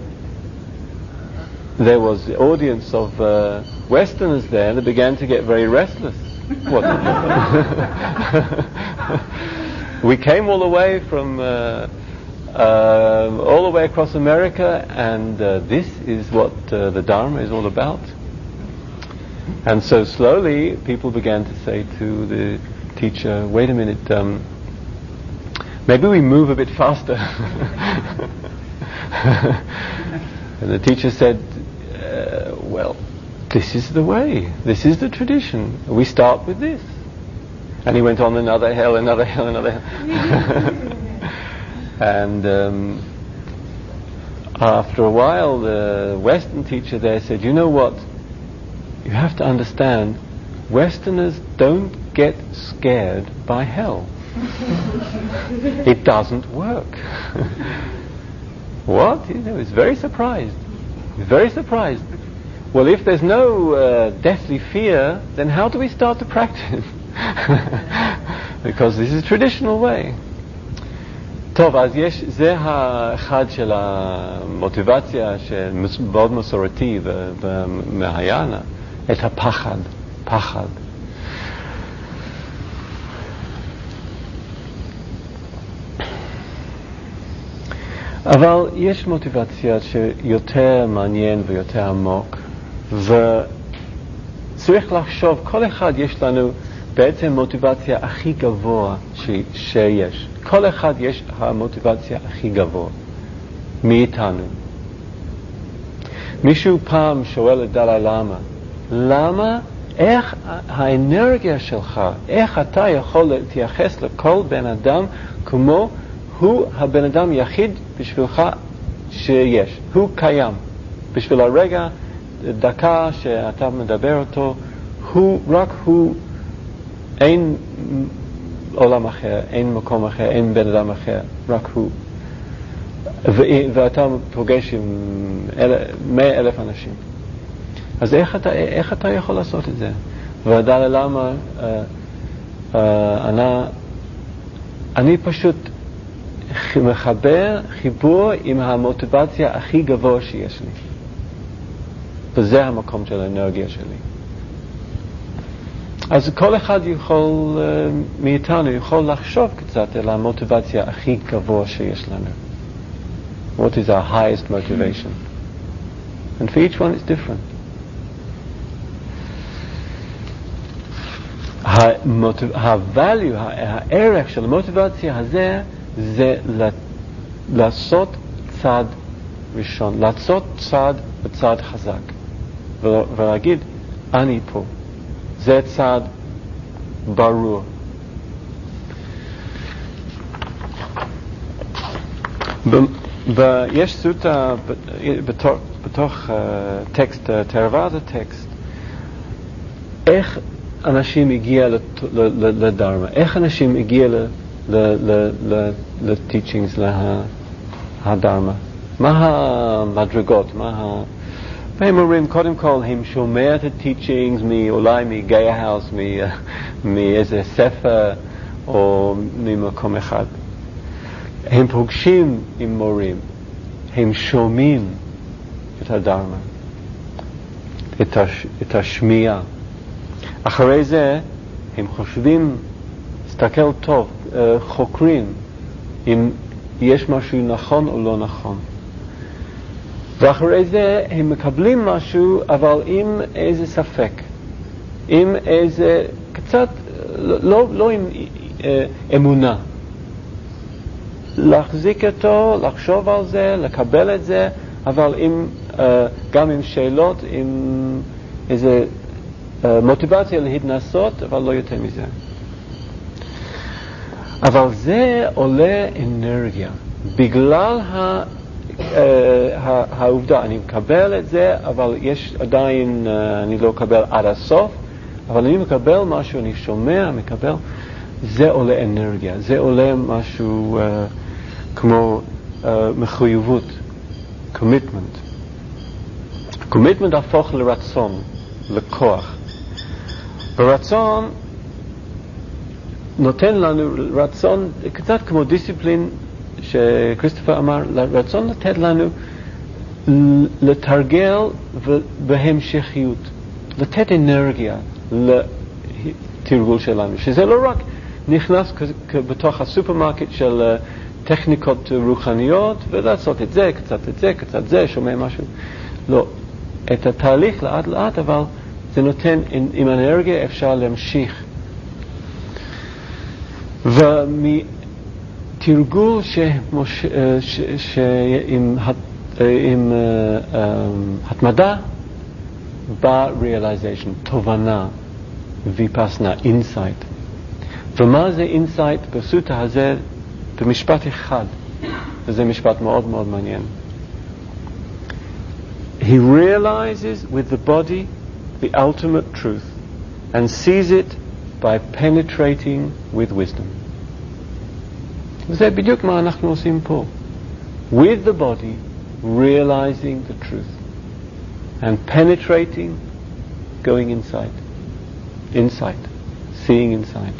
there was the audience of Westerners there, and they began to get very restless. What? We came all the way from all the way across America, and this is what the Dharma is all about. And so slowly people began to say to the teacher, wait a minute, maybe we move a bit faster. And the teacher said, well, this is the way, this is the tradition, we start with this. And he went on another hell, another hell, another hell. And after a while, the Western teacher there said, you know what? You have to understand, Westerners don't get scared by hell. It doesn't work. What? He was very surprised. Very surprised. Well, if there's no deathly fear, then how do we start to practice? Because this is a traditional way. טוב, אז זה האחד של המוטיבציה שמאוד מסורתי במהיאנה, את הפחד, פחד. אבל יש מוטיבציה שיותר מעניין ויותר עמוק, וצריך לחשוב, כל אחד יש לנו בעצם מוטיבציה הכי גבוה שיש. כל אחד יש המוטיבציה הכי גבוה מאיתנו. מישהו פעם שואל את דלאי למה, למה, איך האנרגיה שלך, איך אתה יכול להתייחס לכל בן אדם כמו הוא הבן אדם יחיד בשבילך שיש, הוא קיים. בשביל הרגע, דקה שאתה מדבר אותו, רק הוא, אין עולם אחר, אין מקום אחר, אין בן אדם אחר, רק הוא. ואתה פוגש עם 100,000 אנשים. אז איך אתה יכול לעשות את זה? ודלאי למה, אני פשוט מחבר חיבור עם המוטיבציה הכי גבוה שיש לי. וזה המקום של האנרגיה שלי. אז כל אחד יכול, מאיתנו יכול לחשוב קצת על המוטיבציה הכי גבוה שיש לנו. What is our highest motivation? And for each one it's different. הvalue, הערך של המוטיבציה הזה, זה לעשות צעד ראשון, לעשות צעד חזק, ולהגיד, אני פה. זה צעד ברור. ויש סוטה בתוך טקסט, תרוואדה טקסט, איך אנשים הגיע לדרמה, איך אנשים הגיע לטיצ'ינגס, להדרמה, מה המדרגות, והם אומרים, קודם כל, הם שומע את הטיצ'ינגס אולי מגיי האוס, מאיזה ספר או ממקום אחד. הם פוגשים עם מורים, הם שומעים את הדרמה, את השמיעה. אחרי זה הם חושבים, תסתכל טוב, חוקרים אם יש משהו נכון או לא נכון. ואחרי זה הם מקבלים משהו, אבל עם איזה ספק, עם איזה קצת, לא עם אמונה. להחזיק אותו, לחשוב על זה, לקבל את זה, אבל גם עם שאלות, עם איזה מוטיבציה להתנסות, אבל לא יותר מזה. אבל זה עולה אנרגיה. בגלל העובדה, אני מקבל את זה, אבל יש עדיין, אני לא מקבל עד הסוף, אבל אני מקבל משהו, אני שומע, מקבל, זה עולה אנרגיה, זה עולה משהו כמו מחויבות, commitment. commitment הפוך לרצון, לכוח. ורצון נותן לנו, רצון קצת כמו דיסציפלין שכריסטופר אמר, רצון לתת לנו לתרגל בהמשכיות, לתת אנרגיה לתרגול שלנו, שזה לא רק נכנס בתוך הסופרמרקט של טכניקות רוחניות ולעשות את זה, קצת זה, שומע משהו. לא, את התהליך לאט לאט, אבל זה נותן, עם אנרגיה אפשר להמשיך. ומתרגול עם התמדה בא realization, תובנה, ויפסנה, insight. ומה זה insight? בסוטה הזה במשפט אחד, וזה משפט מאוד מאוד מעניין. He realizes with the body the ultimate truth and sees it by penetrating with wisdom. וזה בדיוק מה אנחנו עושים פה. With the body, realizing the truth and penetrating, going inside. Insight, seeing inside.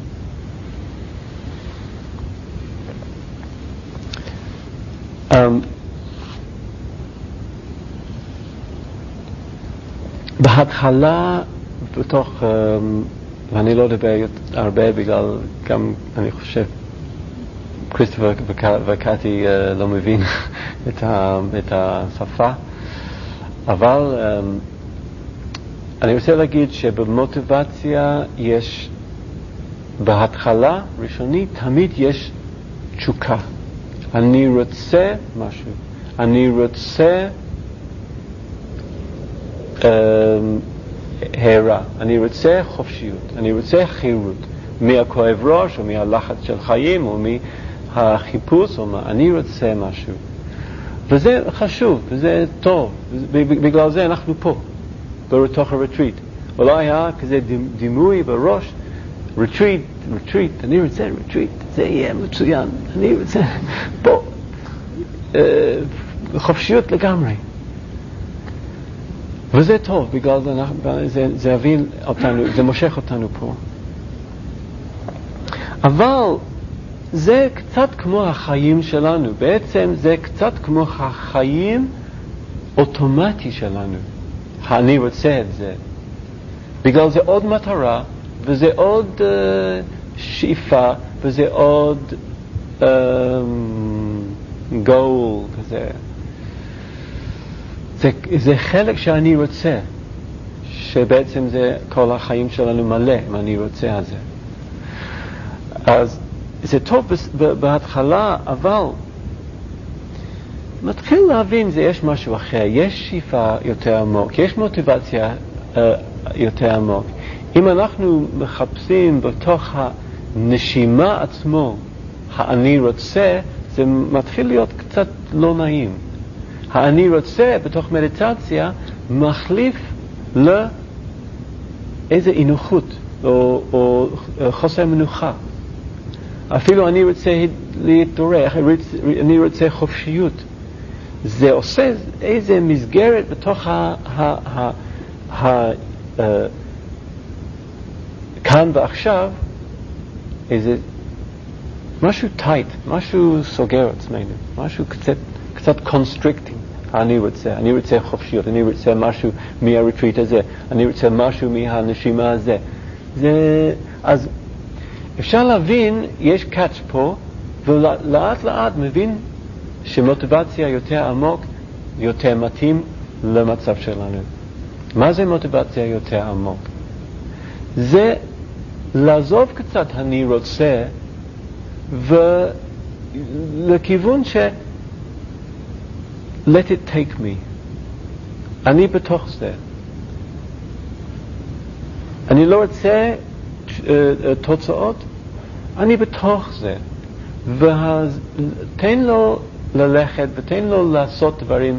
בהתחלה בתוך, ואני לא אדבר הרבה בגלל גם אני חושב כריסטופר וקאטי לא מבין את השפה, אבל אני רוצה להגיד שבמוטיבציה יש בהתחלה ראשונית תמיד יש תשוקה. אני רוצה משהו, אני רוצה הערה, אני רוצה חופשיות, אני רוצה חירות מהכואב ראש או מהלחץ של חיים או מהחיפוש או אני רוצה משהו, וזה חשוב וזה טוב, בגלל זה אנחנו פה בתוך הרטריט. אולי היה כזה דימוי בראש, רטריט, אני רוצה רטריט, זה יהיה מצוין, אני רוצה פה חופשיות לגמרי, וזה טוב, בגלל זה יביא אותנו, זה מושך אותנו פה. אבל זה קצת כמו החיים שלנו, בעצם זה קצת כמו החיים אוטומטי שלנו. אני רוצה את זה. בגלל זה עוד מטרה, וזה עוד שאיפה, וזה עוד goal כזה. זה חלק שאני רוצה, שבעצם זה כל החיים שלנו מלא, אם אני רוצה את זה. אז זה טוב בהתחלה, אבל מתחיל להבין יש משהו אחר, יש שאיפה יותר עמוק, יש מוטיבציה יותר עמוק. אם אנחנו מחפשים בתוך הנשימה עצמו, אני רוצה, זה מתחיל להיות קצת לא נעים. אני רוצה בתוך מדיטציה מחליף לאיזה אינוחות או חוסר מנוחה. אפילו אני רוצה להתעורר, אני רוצה חופשיות. זה עושה איזה מסגרת בתוך כאן ועכשיו, איזה משהו טייט, משהו סוגר עצמנו, משהו קצת constricting. אני רוצה חופשיות, אני רוצה משהו מהרטריט הזה, אני רוצה משהו מהנשימה הזה. אז אפשר להבין, יש קאץ' פה, ולאט לאט מבין שמוטיבציה יותר עמוק, יותר מתאים למצב שלנו. מה זה מוטיבציה יותר עמוק? זה לעזוב קצת אני רוצה, ולכיוון ש let it take me. אני בתוך זה. אני לא רוצה תוצאות, אני בתוך זה. תן לו ללכת ותן לו לעשות דברים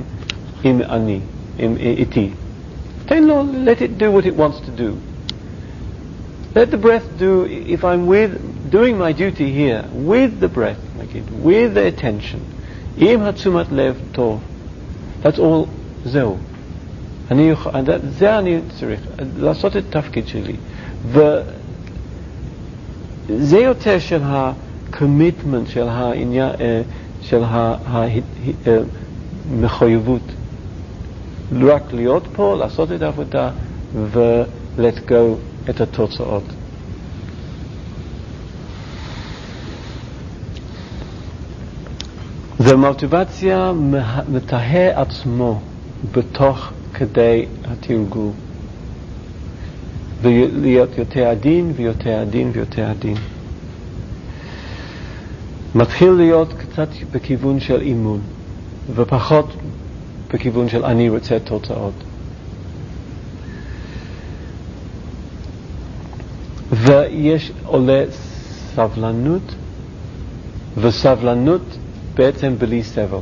איתי. תן לו, let it do what it wants to do. Let the breath do, if I'm doing my duty here, with the breath, with the attention, עם התשומת לב טוב. That's all, זהו. זה אני צריך, לעשות את התפקיד שלי. וזה יותר של ה-commitment, של המחויבות. רק להיות פה, לעשות את העבודה, ו-let go את התוצאות. זה מוטיבציה מטהר עצמו בתוך כדי התרגול. ולהיות יותר עדין ויותר עדין ויותר עדין. מתחיל להיות קצת בכיוון של אימון, ופחות בכיוון של אני רוצה תוצאות. ויש עולה סבלנות, וסבלנות בעצם בלי סבל.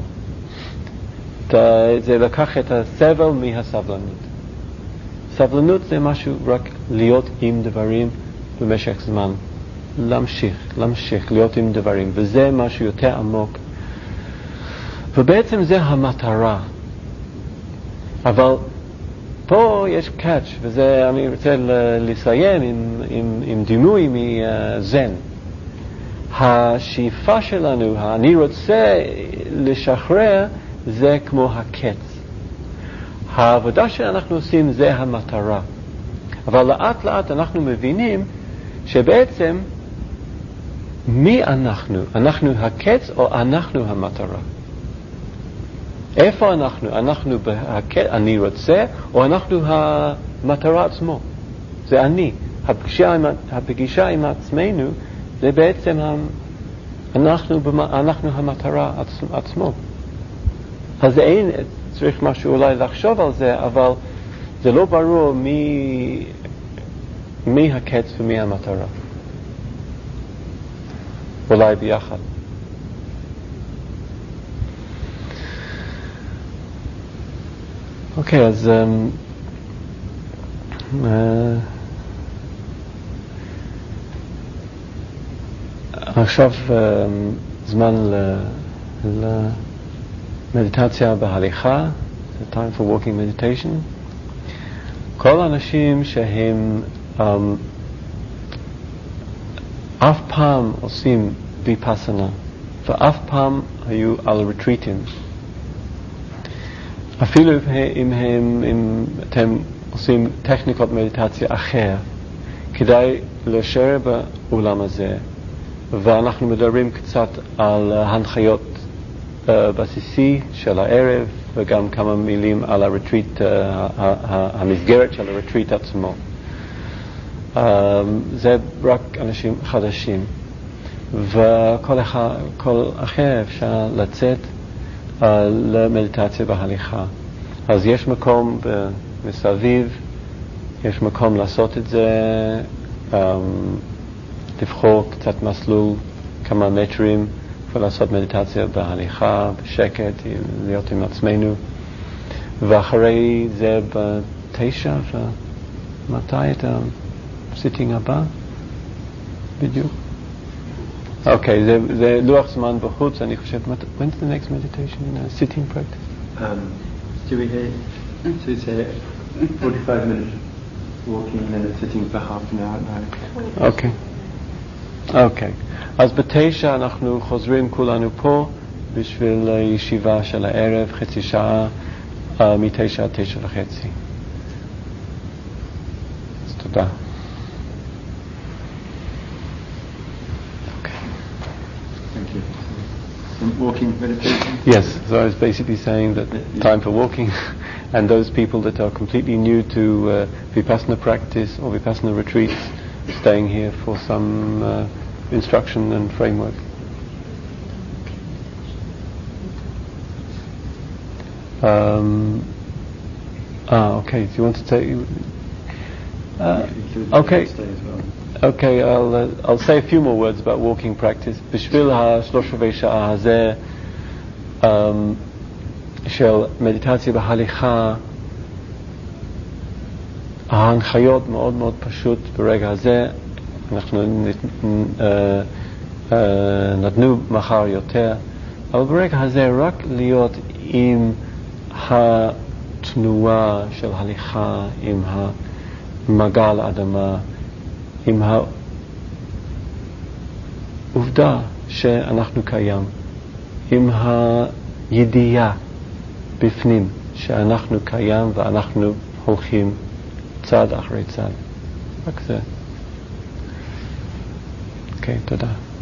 זה לקח את הסבל מהסבלנות. סבלנות זה משהו רק להיות עם דברים במשך זמן. להמשיך להיות עם דברים, וזה משהו יותר עמוק. ובעצם זה המטרה. אבל פה יש קאץ', וזה אני רוצה לסיים עם דימוי מזן. השאיפה שלנו, אני רוצה לשחרר, זה כמו הקץ. העבודה שאנחנו עושים זה המטרה. אבל לאט לאט אנחנו מבינים שבעצם מי אנחנו? אנחנו הקץ או אנחנו המטרה? איפה אנחנו? אנחנו בהקץ, אני רוצה, או אנחנו המטרה עצמו? זה אני. הפגישה עם עצמנו זה בעצם אנחנו המטרה עצמו. אז אין, צריך משהו אולי לחשוב על זה, אבל זה לא ברור מי הקץ ומי המטרה. אולי ביחד. אוקיי, אז עכשיו זמן למדיטציה בהליכה, זה time for walking meditation. כל האנשים שהם אף פעם עושים ויפאסנה, ואף פעם היו על ריטריטים, אפילו אם אתם עושים טכניקות מדיטציה אחר, כדאי להישאר בעולם הזה. ואנחנו מדברים קצת על הנחיות בסיסי של הערב, וגם כמה מילים על הריטריט, המסגרת של הריטריט עצמו. זה רק אנשים חדשים, וכל אחר אפשר לצאת למדיטציה בהליכה. אז יש מקום מסביב, יש מקום לעשות את זה, לבחור קצת מסלול, כמה מטרים, ולעשות מדיטציה בהליכה, בשקט, להיות עם עצמנו. ואחרי זה ב9, ומתי את הסיטינג הבא? בדיוק. אוקיי, זה לוח זמן בחוץ, אני חושב, when's the next meditation in a sitting practice?
Do we hear? So you say 45 minutes walking and then sitting for half an hour now.
אוקיי. אוקיי. אז ב9 אנחנו חוזרים כולנו פה בשביל ישיבה של הערב, חצי שעה, מ9 עד 9:30. אז תודה.
Walking meditation?
Yes, so I was basically saying that time for walking, and those people that are completely new to Vipassana practice or Vipassana retreats, staying here for some instruction and framework. Okay, do you want to take... Okay. Okay, I'll say a few more words about walking practice. בשביל השלוש רבעי שעה הזה של מדיטציה בהליכה, ההנחיות מאוד מאוד פשוט ברגע הזה. אנחנו נתנו מחר יותר, אבל ברגע הזה רק להיות עם התנועה של הליכה, עם המגע לאדמה, עם העובדה שאנחנו קיים, עם הידיעה בפנים שאנחנו קיים ואנחנו הולכים צעד אחרי צעד. רק זה. אוקיי, תודה.